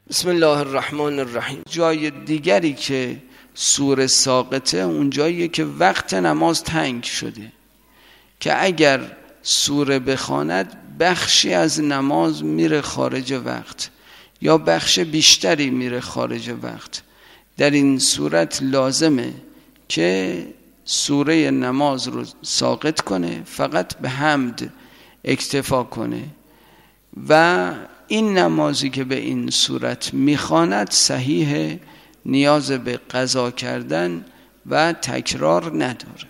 بسم الله الرحمن الرحیم. جای دیگری که سوره ساقطه اون جاییه که وقت نماز تنگ شده، که اگر سوره بخواند بخشی از نماز میره خارج وقت یا بخش بیشتری میره خارج وقت. در این صورت لازمه که سوره نماز رو ساقط کنه، فقط به حمد اکتفا کنه و این نمازی که به این صورت میخواند صحیح، نیاز به قضا کردن و تکرار نداره.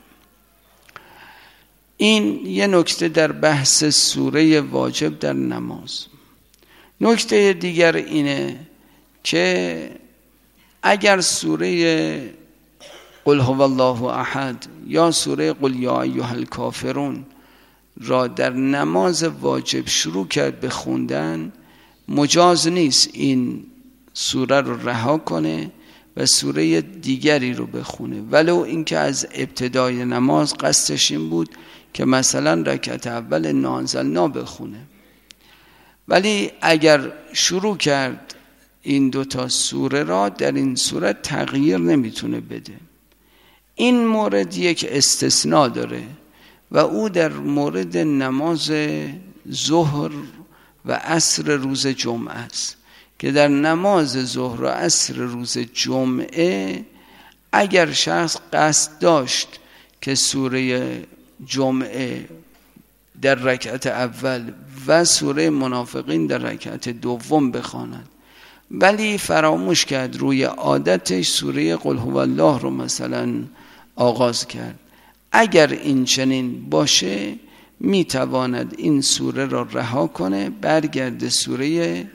این یه نکته در بحث سوره واجب در نماز. نکته دیگر اینه که اگر سوره قل هو الله احد یا سوره قل یا ایها الکافرون را در نماز واجب شروع کرد به خوندن، مجاز نیست این سوره رو رها کنه و سوره دیگری رو بخونه، ولو اینکه از ابتدای نماز قصدش این بود که مثلا رکعت اول نازلنا بخونه. ولی اگر شروع کرد این دوتا سوره را، در این صورت تغییر نمیتونه بده. این مورد یک استثناء داره و او در مورد نماز ظهر و عصر روز جمعه است، که در نماز ظهر و عصر روز جمعه اگر شخص قصد داشت که سوره جمعه در رکعت اول و سوره منافقین در رکعت دوم بخواند، ولی فراموش کرد، روی عادتش سوره قل هو الله رو مثلا آغاز کرد، اگر این چنین باشه میتواند این سوره را رها کنه، برگرد سوره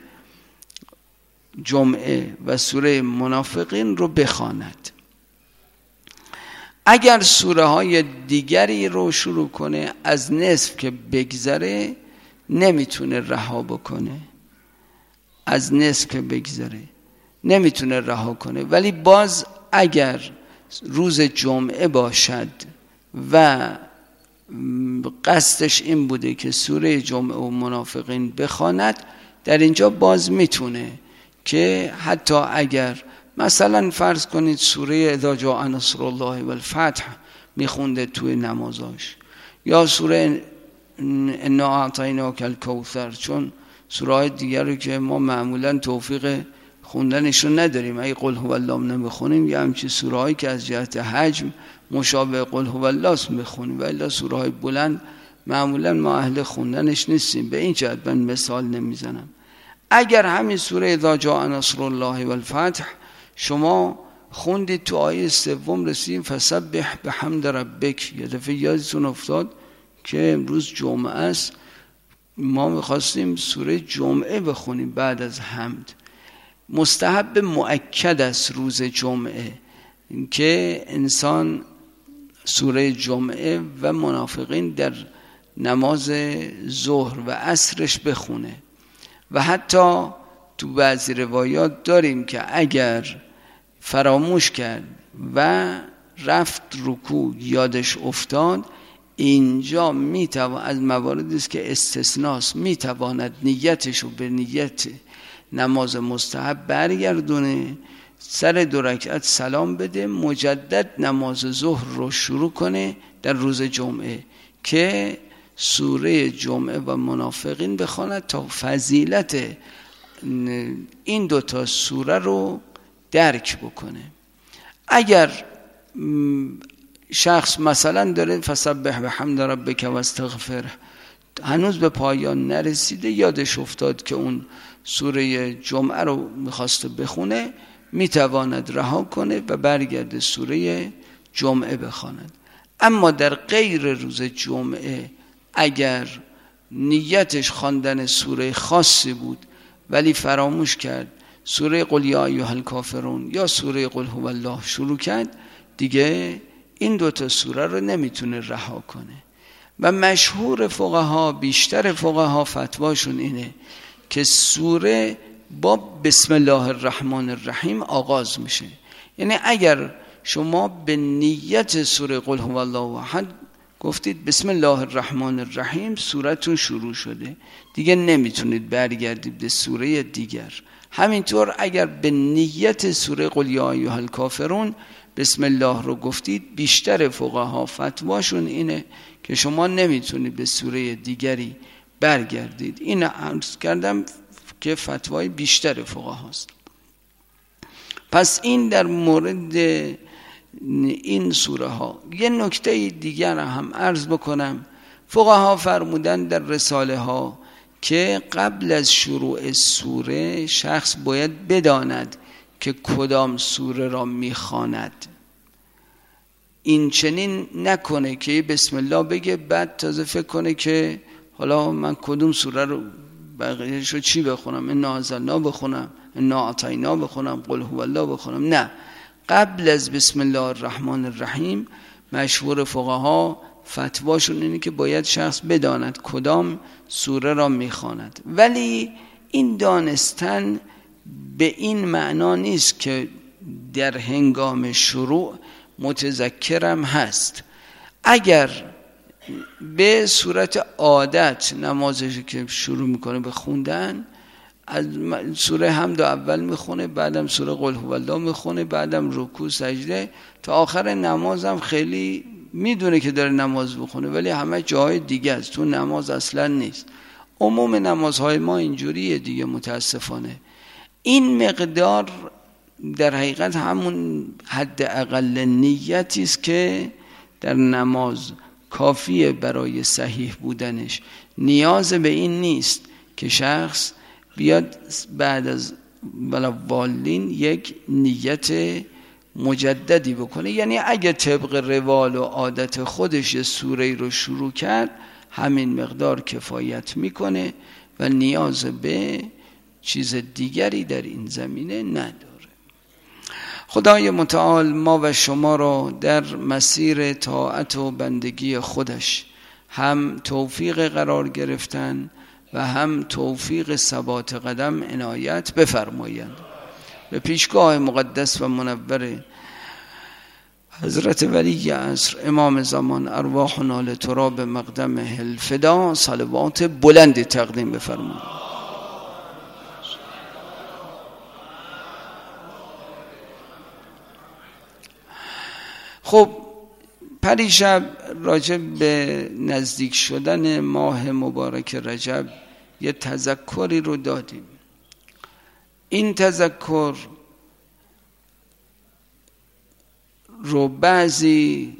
جمعه و سوره منافقین رو بخواند. اگر سوره های دیگری رو شروع کنه، از نصف که بگذره نمیتونه رها بکنه، از نصف که بگذره نمیتونه رها کنه. ولی باز اگر روز جمعه باشد و قصدش این بوده که سوره جمعه و منافقین بخواند، در اینجا باز میتونه که حتی اگر مثلا فرض کنید سوره اذا جاء نصر الله والفتح میخونده توی نمازاش، یا سوره انا اعطیناک الکوثر، چون سوره های دیگر رو که ما معمولا توفیق خوندنشون نداریم، اگه قل هو الله نمیخونیم یا همچی سوره هایی که از جهت حجم مشابه قل هو الله میخونیم، و الا سوره های بلند معمولا ما اهل خوندنش نیستیم، به این جهت من مثال نمیزنم. اگر همین سوره اذا جاء نصر الله والفتح شما خوندید، تو آیه سوم رسیدیم فسبح بحمد ربک، یه دفعه یادتون افتاد که امروز جمعه است، ما میخواستیم سوره جمعه بخونیم بعد از حمد. مستحب مؤکد است روز جمعه که انسان سوره جمعه و منافقین در نماز ظهر و عصرش بخونه، و حتی تو بعضی روایات داریم که اگر فراموش کرد و رفت رکوع یادش افتاد، اینجا از مواردی است که استثناست، میتواند نیتشو به نیت نماز مستحب برگردونه، سر 2 رکعت سلام بده، مجدد نماز ظهر رو شروع کنه در روز جمعه که سوره جمعه و منافقین بخواند تا فضیلت این دوتا سوره رو درک بکنه. اگر شخص مثلا داره فسبح بحمد ربک و استغفره، هنوز به پایان نرسیده، یادش افتاد که اون سوره جمعه رو میخواسته بخونه، میتواند رها کنه و برگرده سوره جمعه بخواند. اما در غیر روز جمعه اگر نیتش خواندن سوره خاصی بود ولی فراموش کرد سوره قل یا ایها الکافرون یا سوره قل هو الله شروع کرد، دیگه این دوتا سوره رو نمیتونه رها کنه. و مشهور فقها، بیشتر فقها فتواشون اینه که سوره با بسم الله الرحمن الرحیم آغاز میشه. یعنی اگر شما به نیت سوره قل هو الله احد گفتید بسم الله الرحمن الرحیم، سورتون شروع شده، دیگه نمیتونید برگردید به سوره دیگر. همینطور اگر به نیت سوره قل یا ایها الکافرون بسم الله رو گفتید، بیشتر فقها فتواشون اینه که شما نمیتونید به سوره دیگری برگردید. این عرض کردم که فتوای بیشتر فقهاست. پس این در مورد این سوره ها. یه نکته دیگر هم عرض بکنم. فقها فرمودن در رساله ها که قبل از شروع سوره شخص باید بداند که کدام سوره را میخواند. این چنین نکنه که بسم الله بگه بعد تازه فکر کنه که حالا من کدوم سوره رو بقیه‌شو چی بخونم، انا انزلنا بخونم، انا اعطینا بخونم، قل هو الله بخونم. نه، قبل از بسم الله الرحمن الرحیم مشهور فقها فتواشون اینه که باید شخص بداند کدام سوره را میخواند. ولی این دانستن به این معنا نیست که در هنگام شروع متذکرم هست. اگر به صورت عادت نمازش که شروع میکنه به خوندن، از سوره حمد اول میخونه، بعدم سوره قل هو الله میخونه، بعدم رکوع سجده، تا آخر نمازم خیلی میدونه که داره نماز بخونه ولی همه جاهای دیگه است، تو نماز اصلا نیست. عموم نمازهای ما اینجوریه دیگه متاسفانه. این مقدار در حقیقت همون حد اقل نیتی است که در نماز کافیه برای صحیح بودنش. نیاز به این نیست که شخص بیاد بعد از والین یک نیت مجددی بکنه. یعنی اگه طبق روال و عادت خودش یه سوره رو شروع کرد، همین مقدار کفایت میکنه و نیاز به چیز دیگری در این زمینه نداره. خدای متعال ما و شما را در مسیر طاعت و بندگی خودش هم توفیق قرار گرفتن و هم توفیق ثبات قدم عنایت بفرمایند. به پیشگاه مقدس و منور حضرت ولی عصر امام زمان ارواحنا لتراب مقدمه الفدا صلوات بلند تقدیم بفرمایید. خب پریشب راجع به نزدیک شدن ماه مبارک رجب یه تذکری رو دادیم. این تذکر رو بعضی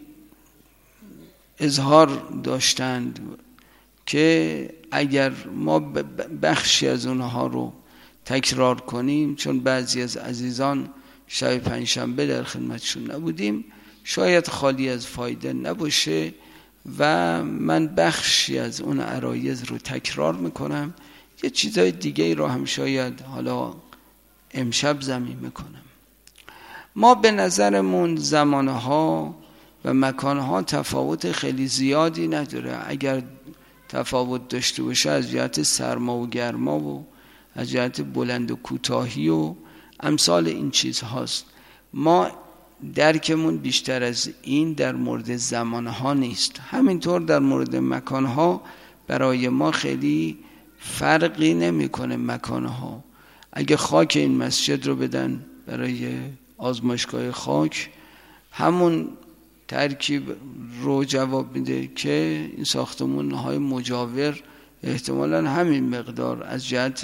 اظهار داشتند که اگر ما بخشی از اونها رو تکرار کنیم، چون بعضی از عزیزان شب پنجشنبه در خدمتشون نبودیم، شاید خالی از فایده نباشه و من بخشی از اون عرایض رو تکرار میکنم. یه چیزای دیگه رو هم شاید حالا امشب ضمین میکنم. ما به نظرمون زمانها و مکانها تفاوت خیلی زیادی نداره. اگر تفاوت داشته باشه از جهت سرما و گرما و از جهت بلند و کوتاهی و امثال این چیز هاست. ما درکمون بیشتر از این در مورد زمانها نیست. همینطور در مورد مکانها برای ما خیلی فرقی نمیکنه مکانها. اگه خاک این مسجد رو بدن برای آزمایشگاه خاک، همون ترکیب رو جواب میده که این ساختمان‌های مجاور احتمالاً همین مقدار از جهت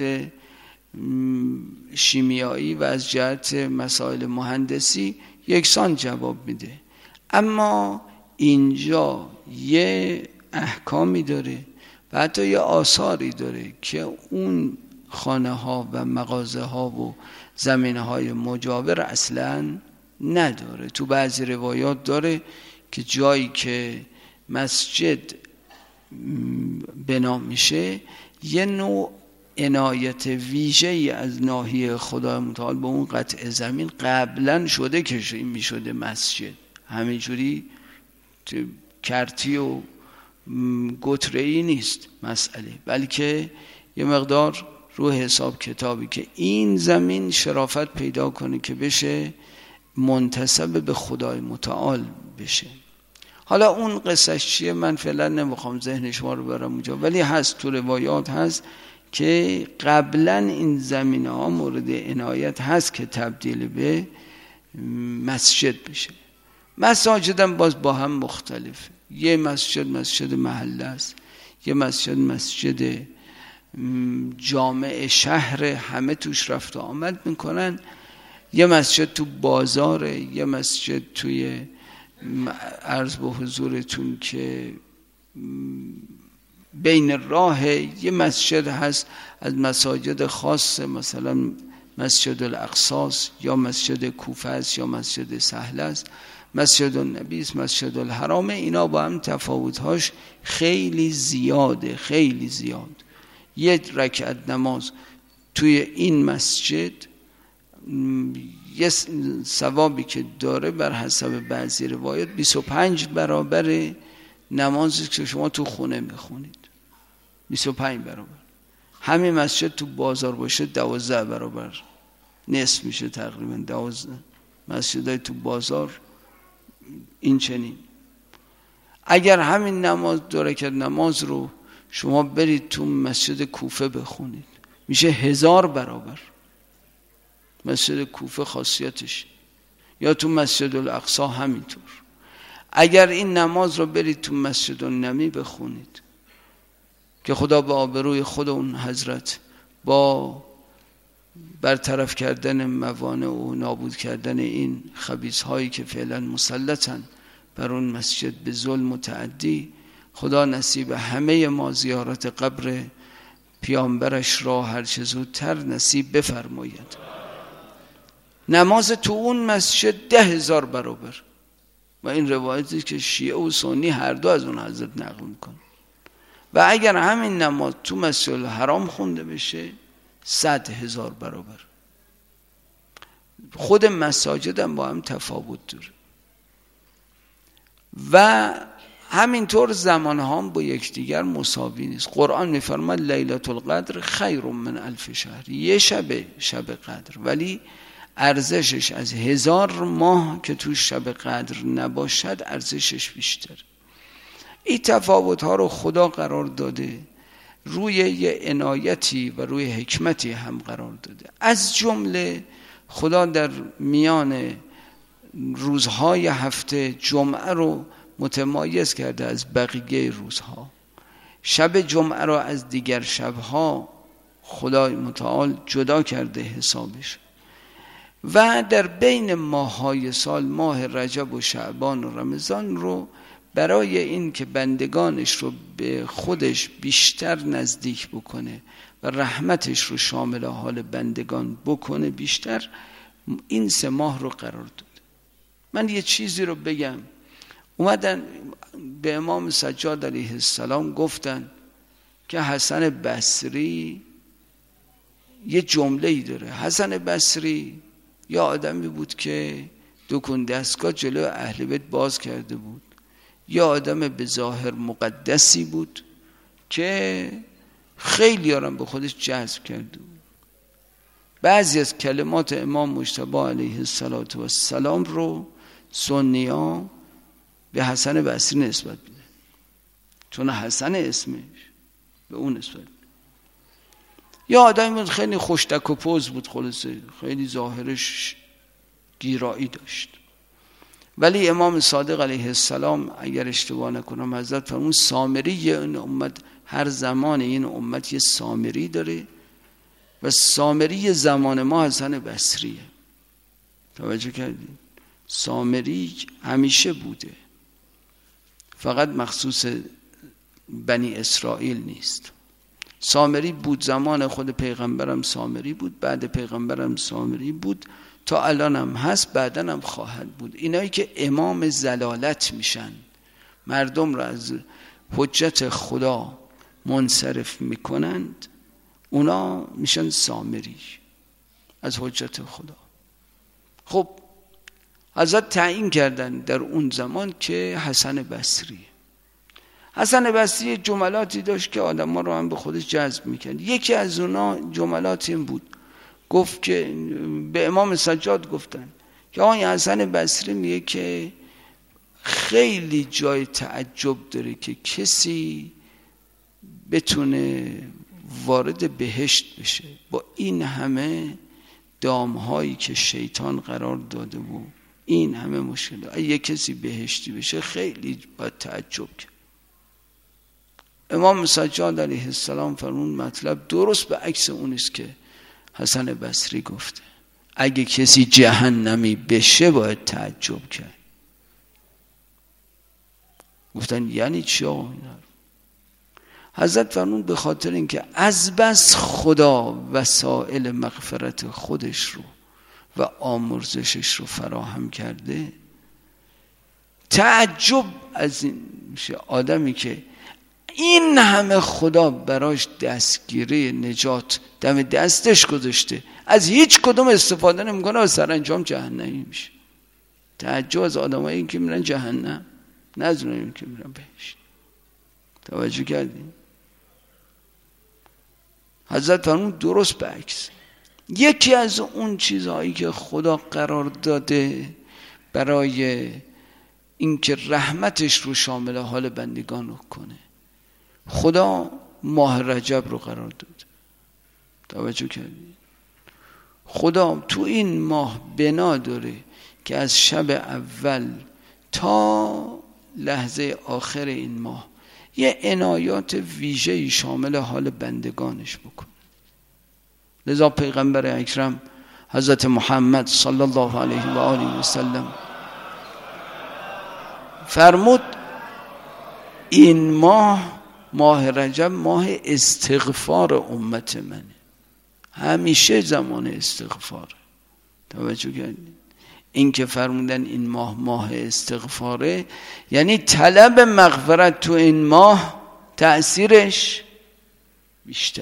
شیمیایی و از جهت مسائل مهندسی یکسان جواب میده. اما اینجا یه احکامی داره و حتی یه آثاری داره که اون خانه ها و مغازه ها و زمینه های مجاور اصلا نداره. تو بعضی روایات داره که جایی که مسجد بنا میشه یه نوع عنایت ویژه‌ای از ناحیه خدای متعال به اون قطع زمین قبلا شده که این میشده مسجد، همینجوری کرتی و گتره‌ای نیست مسئله، بلکه یه مقدار رو حساب کتابی که این زمین شرافت پیدا کنه که بشه منتسب به خدای متعال بشه. حالا اون قصهش چیه من فعلا نمیخوام ذهن شما رو برم اونجا، ولی هست تو روایات هست که قبلا این زمینه ها مورد عنایت هست که تبدیل به مسجد بشه. مساجد هم باز با هم مختلفه. یه مسجد محله است، یه مسجد جامع شهر، همه توش رفت و آمد میکنن، یه مسجد تو بازاره، یه مسجد توی عرض به حضورتون که بین راه، یه مسجد هست از مساجد خاص، مثلا مسجد الاقصی یا مسجد کوفه است یا مسجد سهل است، مسجد النبی است، مسجد الحرام. اینا با هم تفاوت‌هاش خیلی زیاده، خیلی زیاد. یک رکعت نماز توی این مسجد یه ثوابی که داره بر حسب بعضی روایات 25 برابر نمازی که شما تو خونه میخونید. 25 برابر. همین مسجد تو بازار باشه 12 برابر نصف میشه تقریبا. 12 مسجدای تو بازار این چنین. اگر همین نماز 2 رکعت نماز رو شما برید تو مسجد کوفه بخونید میشه 1000 برابر. مسجد کوفه خاصیتش، یا تو مسجد الاقصی همینطور. اگر این نماز رو برید تو مسجد النبی بخونید که خدا به آبروی خود اون حضرت با برطرف کردن موانع و نابود کردن این خبیث هایی که فعلا مسلطن بر اون مسجد به ظلم متعدی، خدا نصیب همه ما زیارت قبر پیامبرش را هر چه زودتر نصیب بفرماید. نماز تو اون مسجد 10,000 برابر. و این روایتی که شیعه و سنی هر دو از اون حضرت نقل میکنه. و اگر همین نماز تو مسجد الحرام خونده بشه 100,000 برابر. خود مساجد هم با هم تفاوت داره. و همینطور زمان هم با یکدیگر مساوی نیست. قرآن میفرماید لیلة القدر خیر من 1000 شهر. یه شب قدر، ولی ارزشش از 1000 ماه که تو شب قدر نباشد ارزشش بیشتر. این تفاوت ها رو خدا قرار داده، روی یه عنایتی و روی حکمتی هم قرار داده. از جمله خدا در میان روزهای هفته جمعه رو متمایز کرده از بقیه روزها. شب جمعه رو از دیگر شبها خدای متعال جدا کرده حسابش. و در بین ماه‌های سال، ماه رجب و شعبان و رمضان رو برای این که بندگانش رو به خودش بیشتر نزدیک بکنه و رحمتش رو شامل حال بندگان بکنه بیشتر، این 3 ماه رو قرار داده. من یه چیزی رو بگم. اومدن به امام سجاد علیه السلام گفتن که حسن بصری یه جمله‌ای داره. حسن بصری یا آدمی بود که دکون دستگاه جلو اهل بیت باز کرده بود، یا آدم به ظاهر مقدسی بود که خیلی آرام به خودش جذب کرده بود. بعضی از کلمات امام مجتبی علیه السلام رو سنی‌ها به حسن بصری نسبت میدن، چون حسن اسمش به اون نسبت میدن. یا آدمی بود خیلی خوشتک و پوز بود، خلاصه خیلی ظاهرش گیرایی داشت. ولی امام صادق علیه السلام اگر اشتباه نکنم حضرت فرمود سامری این امت، هر زمان این امت یه سامری داره و سامری زمان ما حسن بصریه. توجه کردید؟ سامری همیشه بوده، فقط مخصوص بنی اسرائیل نیست. سامری بود زمان خود پیغمبرم، سامری بود بعد پیغمبرم، سامری بود تا الان هم هست، بعدن هم خواهد بود. اینایی که امام زلالت میشن، مردم را از حجت خدا منصرف میکنند، اونا میشن سامری از حجت خدا. خب حضرت تعیین کردن در اون زمان که حسن بصری. حسن بصری جملاتی داشت که آدم ها رو هم به خودش جذب میکرد. یکی از اونا جملات این بود، گفت که به امام سجاد گفتن که آقای حسن بصری میگه که خیلی جای تعجب داره که کسی بتونه وارد بهشت بشه با این همه دامهایی که شیطان قرار داده و این همه مشکل. اگه کسی بهشتی بشه خیلی باید تعجب کرد. امام سجاد علیه السلام فرمون مطلب درست به عکس اون است که حسن بصری گفته. اگه کسی جهنمی بشه باید تعجب کرد. گفتن یعنی چی آقا؟ حضرت فرمون به خاطر اینکه از بس خدا وسائل مغفرت خودش رو و آمرزشش رو فراهم کرده، تعجب از این میشه آدمی که این همه خدا براش دستگیره نجات دم دستش گذاشته، از هیچ کدوم استفاده نمیکنه و سرانجام جهنمی میشه. تعجب از آدمایی که میرن جهنم، نه از اونایی که میرن بهشت. توجه کردین؟ حضرت فرمون درست برعکس. یکی از اون چیزهایی که خدا قرار داده برای اینکه رحمتش رو شامل حال بندگان رو کنه، خدا ماه رجب رو قرار داده. توجه کردید؟ خدا تو این ماه بنا داره که از شب اول تا لحظه آخر این ماه یه عنایات ویژه‌ای شامل حال بندگانش بکنه. لذا پیغمبر اکرم حضرت محمد صلی الله علیه و آله و سلم فرمود این ماه رجب ماه استغفار امت منه، همیشه زمان استغفار. توجه کردید؟ این که فرمودن این ماه استغفاره، یعنی طلب مغفرت تو این ماه تأثیرش بیشتره.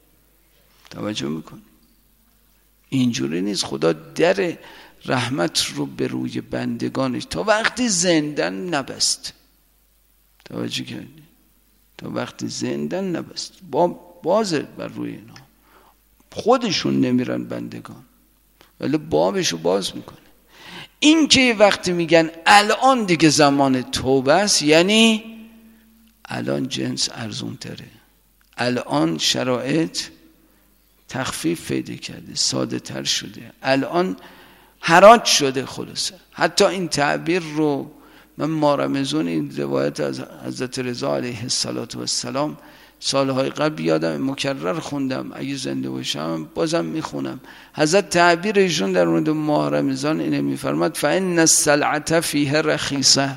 توجه میکنی؟ اینجوری نیست. خدا در رحمت رو به روی بندگانش تا وقتی زندن نبست. توجه کردی؟ تا وقتی زندن نبست بازه بر روی اینا. خودشون نمیرن بندگان ولی بابشو باز میکنه. این که وقتی میگن الان دیگه زمان توبه است، یعنی الان جنس ارزون تره، الان شرایط تخفیف پیدا کرده، ساده تر شده، الان حراج شده. خلاصه حتی این تعبیر رو من مارمزون این روایت از حضرت رضا علیه السلام سالهای قبل یادم مکرر خوندم، اگه زنده باشم بازم میخونم. حضرت تعبیرشون در مورد ماه رمضان اینه میفرماد فإن السلعة فیه رخیصه.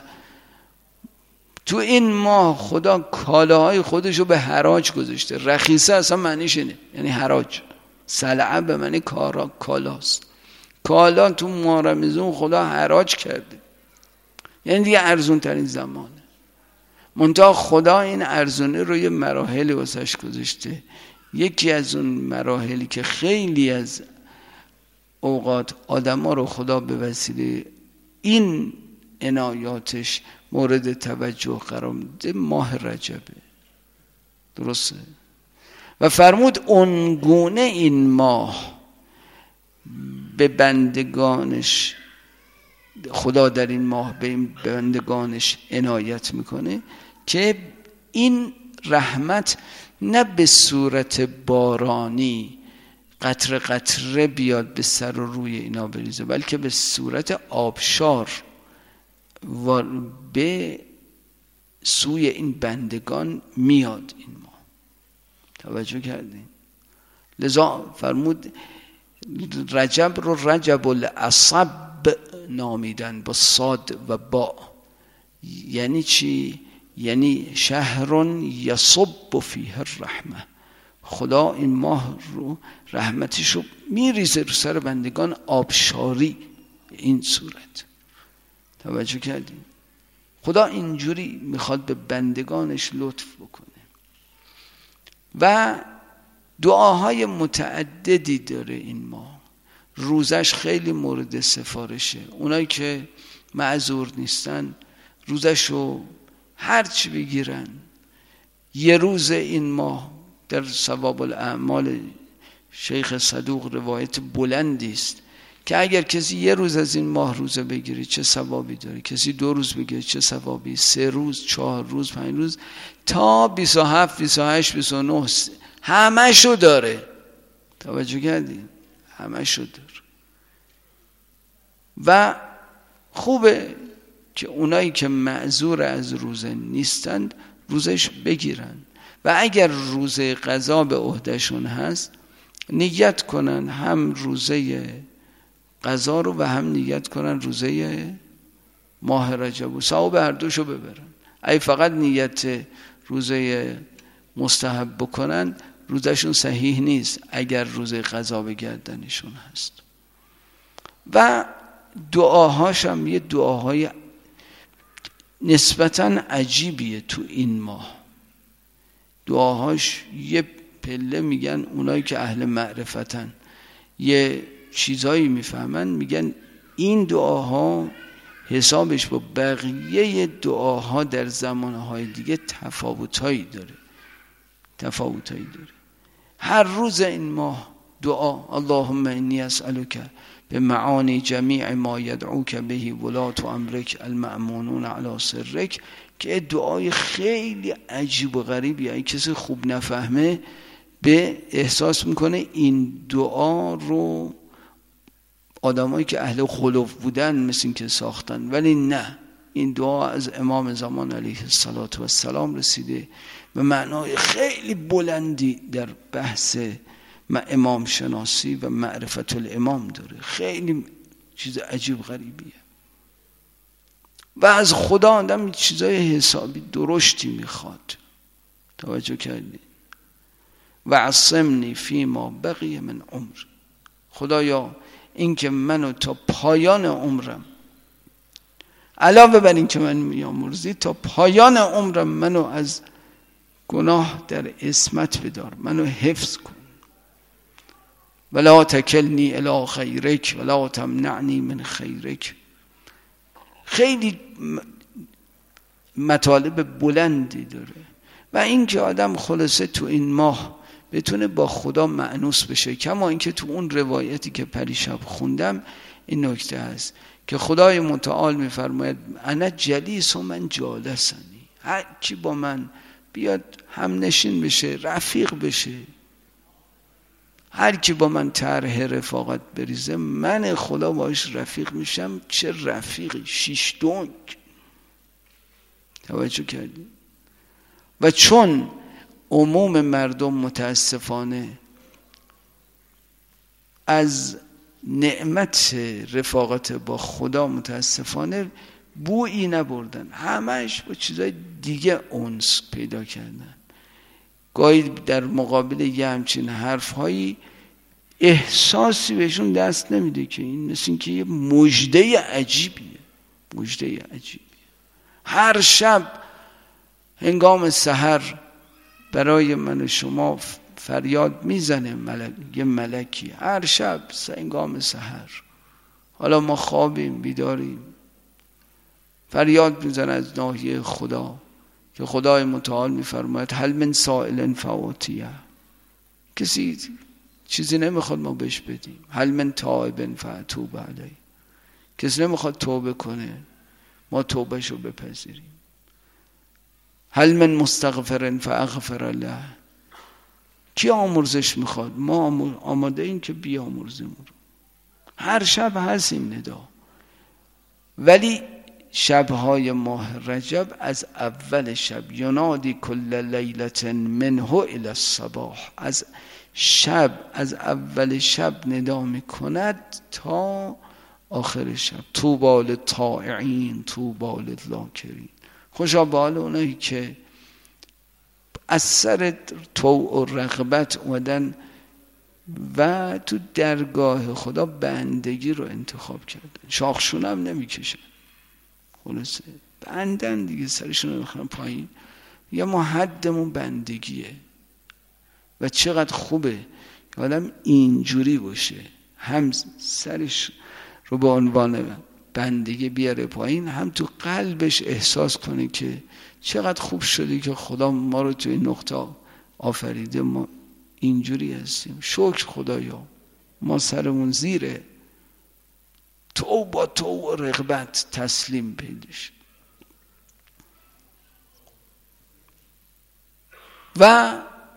تو این ماه خدا کالاهای خودشو به حراج گذاشته. رخیصه اصلا معنیش اینه، یعنی حراج. سلعه به معنی کالاست. کالا تو ماه رمضان خدا حراج کرده، یعنی دیگه ارزون ترین زمانه. منتها خدا این ارزونه رو یه مراحلی واسش گذاشته. یکی از اون مراحلی که خیلی از اوقات آدم ها رو خدا به وسیله این عنایاتش مورد توجه قرار میده ماه رجبه. درسته؟ و فرمود اونگونه این ماه به بندگانش، خدا در این ماه به این بندگانش عنایت میکنه که این رحمت نه به صورت بارانی قطره قطره بیاد به سر و روی اینا بریزه، بلکه به صورت آبشار و به سوی این بندگان میاد این ماه. توجه کردین؟ لذا فرمود رجب رو رجب العصب نامیدن با صاد و با. یعنی چی؟ یعنی شهر یصب فیه الرحمه. خدا این ماه رو رحمتش رو میریزه رو سر بندگان، آبشاری این صورت. توجه کردین؟ خدا اینجوری میخواد به بندگانش لطف بکنه و دعاهای متعددی داره این ماه. روزش خیلی مورد سفارشه. اونایی که معذور نیستن روزشو هر چی بگیرن. یه روز این ماه در ثواب الاعمال شیخ صدوق روایت بلندی است که اگر کسی یه روز از این ماه روزه بگیره چه ثوابی داره، کسی 2 روز بگیره چه ثوابی، 3 روز، 4 روز، 5 روز، تا 27 28 29 همشو داره. توجه کردین؟ همشو داره. و خوبه که اونایی که معذور از روزه نیستند روزش بگیرن و اگر روزه قضا به عهدهشون هست نیت کنن هم روزه قضا رو و هم نیت کنن روزه ماه رجب و ثواب هر دوشو ببرن. اگه فقط نیت روزه مستحب بکنن روزشون صحیح نیست اگر روزه قضا به گردنشون هست. و دعاهاش هم یه دعاهای نسبتاً عجیبیه تو این ماه. دعاهاش یه پله میگن اونایی که اهل معرفتن یه چیزایی میفهمن، میگن این دعاها حسابش با بقیه دعاها در زمانهای دیگه تفاوتایی داره. هر روز این ماه دعا اللهم انی اسألک به معانی جمیع ما یدعوک بهی ولات امرک المأمونون علی سرک، که دعای خیلی عجیب و غریبی اگه کسی خوب نفهمه به احساس میکنه این دعا رو آدمایی که اهل خلوف بودن مثل این که ساختن، ولی نه، این دعا از امام زمان علیه السلام رسیده و معنای خیلی بلندی در بحث امام شناسی و معرفت الامام داره. خیلی چیز عجیب غریبیه و از خدا آدم چیزای حسابی درشتی میخواد. توجه کردید؟ و عصمنی فی ما بقی من عمر، خدایا این که منو تا پایان عمرم، علاوه بر این که من میامرزی، تا پایان عمرم منو از گناه در عصمت بدار، منو حفظ کن. ولا تکلنی الی خیرک ولا تمنعنی من خیرک. خیلی مطالب بلندی داره و این که آدم خلاصه تو این ماه بتونه با خدا مأنوس بشه. کما اینکه تو اون روایتی که پریشب خوندم این نکته هست که خدای متعال میفرماید انا جلیس و من جالسنی، هر کی با من بیاد هم نشین بشه، رفیق بشه، هر کی با من طرح رفاقت بریزه من خدا باش رفیق میشم. چه رفیقی، شیش دنگ. توجه کردی؟ و چون عموم مردم متاسفانه از نعمت رفاقت با خدا متاسفانه بویی نبردن، همش با چیزای دیگه انس پیدا کردن. گاهی در مقابل یه همچین حرفهایی احساسی بهشون دست نمیده که این مثل این که یه مژده عجیبیه. هر شب هنگام سحر برای من و شما فریاد میزنه یه ملکی، هر شب هنگام سحر، حالا ما خوابیم بیداریم، فریاد میزنه از ناحیه خدا که خدای متعال میفرماید هل من سائل فاعطیه، کسی چیزی نمیخواد ما بهش بدیم. هل من تائب فاتوب علیه، کسی نمیخواد توبه کنه ما توبهشو بپذیریم. هل من مستغفر فاغفر له، کی آمرزش میخواد؟ ما آماده این که بیامرزیم رو. هر شب هست این ندا. ولی شبهای ماه رجب از اول شب ینادی کل لیلة منه الی الصباح، از اول شب ندا میکند تا آخر شب. طوبی للطائعین طوبی للذاکرین، خوشا به حال اونایی که از سر طوع و رغبت اومدن و تو درگاه خدا بندگی رو انتخاب کردن. شاخشون هم نمیکشن، خلاصه بندن دیگه، سرشون رو بخورن پایین. یا ما حدمون بندگیه و چقدر خوبه که آدم اینجوری باشه، هم سرش رو به عنوان بندگی بیاره پایین، هم تو قلبش احساس کنه که چقدر خوب شده که خدا ما رو تو این نقطه آفریده، ما اینجوری هستیم. شکر خدایا ما سرمون زیره، تو با تو و رغبت تسلیم پیدش. و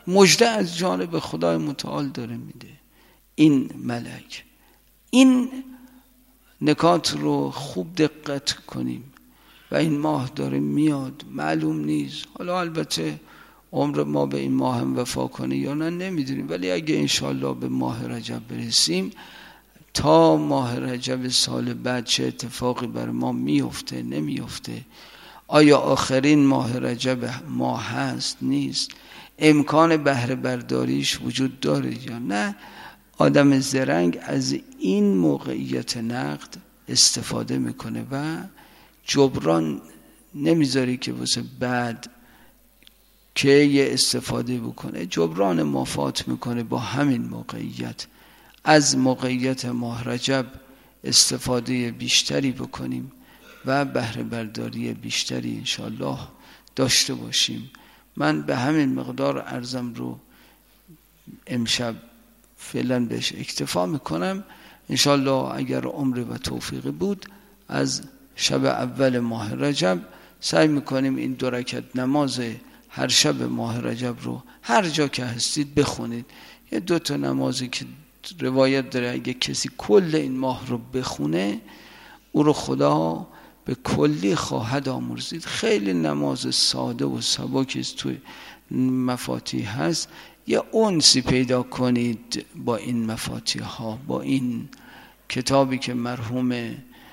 مژده از جانب خدای متعال داره میده این ملک. این نکات رو خوب دقت کنیم و این ماه داره میاد، معلوم نیست، حالا البته عمر ما به این ماه هم وفا کنه یا نه نمیدونیم، ولی اگه انشالله به ماه رجب برسیم، تا ماه رجب سال بعد چه اتفاقی بر ما میفته نمیفته، آیا آخرین ماه رجب ماه هست نیست، امکان بهره برداریش وجود داره یا نه، آدم زرنگ از این موقعیت نقد استفاده میکنه و جبران نمیذاری که واسه بعد که یه استفاده بکنه، جبران مافات میکنه با همین موقعیت. از موقعیت ماه رجب استفاده بیشتری بکنیم و بهره برداری بیشتری انشالله داشته باشیم. من به همین مقدار عرضم رو امشب فعلا بهش اکتفا میکنم. انشالله اگر عمر و توفیقی بود از شب اول ماه رجب سعی میکنیم این 2 رکعت نماز هر شب ماه رجب رو هر جا که هستید بخونید. یه 2 تا نمازی که روایت داره اگه کسی کل این ماه رو بخونه او رو خدا به کلی خواهد آمرزید. خیلی نماز ساده و سبکی توی مفاتیح هست، یه انسی پیدا کنید با این مفاتیح ها، با این کتابی که مرحوم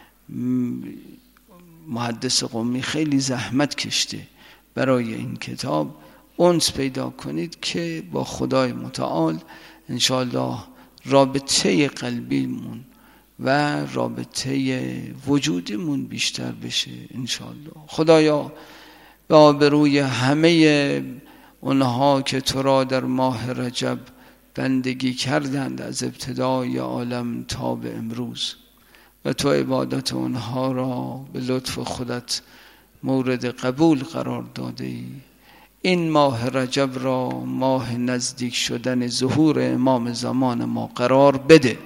محدث قمی خیلی زحمت کشته برای این کتاب، انس پیدا کنید که با خدای متعال انشاءالله رابطه قلبیمون و رابطه وجودیمون بیشتر بشه انشاءالله. خدایا به آبروی همه اونها که تو را در ماه رجب بندگی کردند از ابتدای عالم تا به امروز و تو عبادت اونها را به لطف خودت مورد قبول قرار داده ای، این ماه رجب را ماه نزدیک شدن ظهور امام زمان ما قرار بده.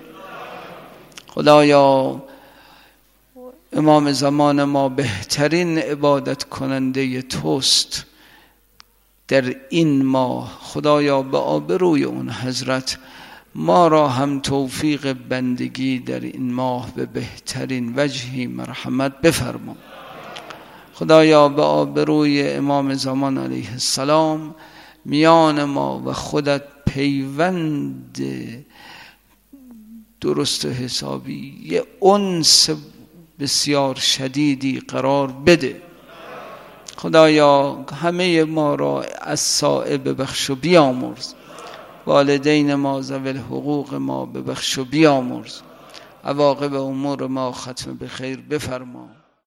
خدایا امام زمان ما بهترین عبادت کننده توست در این ماه. خدایا به آبروی اون حضرت ما را هم توفیق بندگی در این ماه به بهترین وجهی مرحمت بفرما. خدایا به آبروی امام زمان علیه السلام میان ما و خودت پیوند درست و حسابی، یه انس بسیار شدیدی قرار بده. خدایا همه ما را از صائب ببخش و بیامرز، والدین ما ذوی الحقوق ما ببخش و بیامرز، عواقب امور ما ختم به خیر بفرما.